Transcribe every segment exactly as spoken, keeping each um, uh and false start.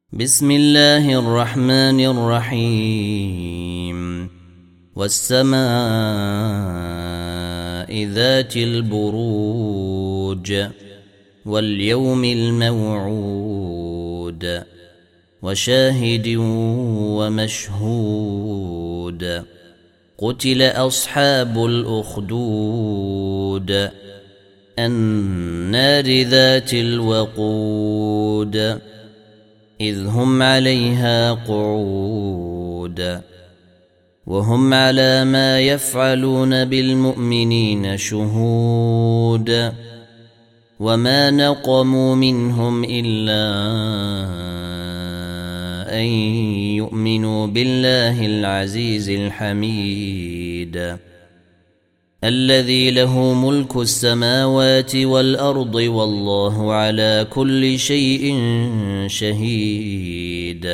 بسم الله الرحمن الرحيم والسماء ذات البروج واليوم الموعود وشاهد ومشهود قتل أصحاب الأخدود النار ذات الوقود إذ هم عليها قعود وهم على ما يفعلون بالمؤمنين شهود وما نقموا منهم إلا أن يؤمنوا بالله العزيز الحميد الذي له ملك السماوات والأرض والله على كل شيء شهيد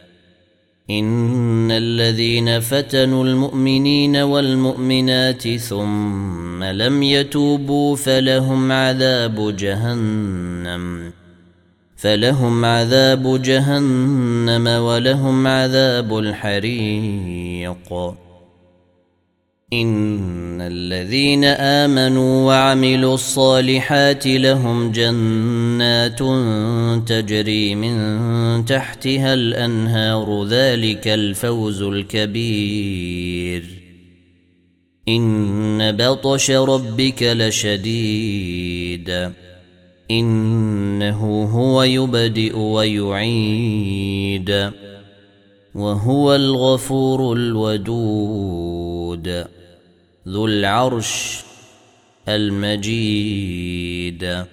إن الذين فتنوا المؤمنين والمؤمنات ثم لم يتوبوا فلهم عذاب جهنم فلهم عذاب جهنم ولهم عذاب الحريق إن الذين آمنوا وعملوا الصالحات لهم جنات تجري من تحتها الأنهار ذلك الفوز الكبير إن بطش ربك لشديد إنه هو يبدئ ويعيد وهو الغفور الودود ذو العرش المجيد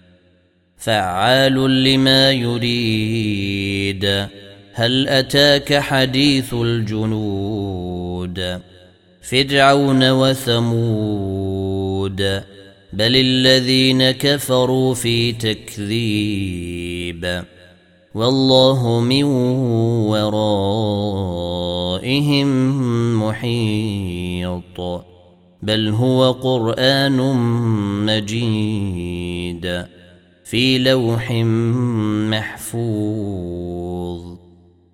فعال لما يريد هل أتاك حديث الجنود فرعون وثمود بل الذين كفروا في تكذيب والله من ورائهم محيط بل هو قرآن مجيد في لوح محفوظ